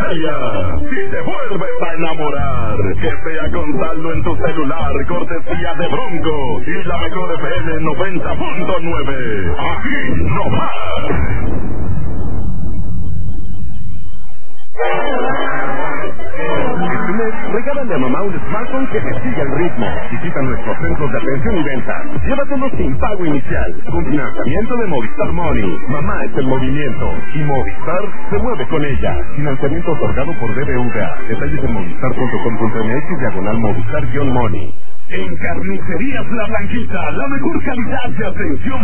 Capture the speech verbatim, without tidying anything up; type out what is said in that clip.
Mobiliaria. Si te vuelves a enamorar, que sea con saldo en tu celular, cortesía de Bronco y la mejor F M noventa punto nueve. Aquí no más. Este mes, regálale a mamá un smartphone que te siga el ritmo. Visita nuestros centros de atención y venta. Llévatelo sin pago inicial, con financiamiento de Movistar Money. Mamá es el movimiento y Movistar se mueve con ella. Financiamiento otorgado por B B V A. Detalles en movistar punto com punto m x diagonal Movistar-Money. En Carnicerías La Blanquita, la mejor calidad de atención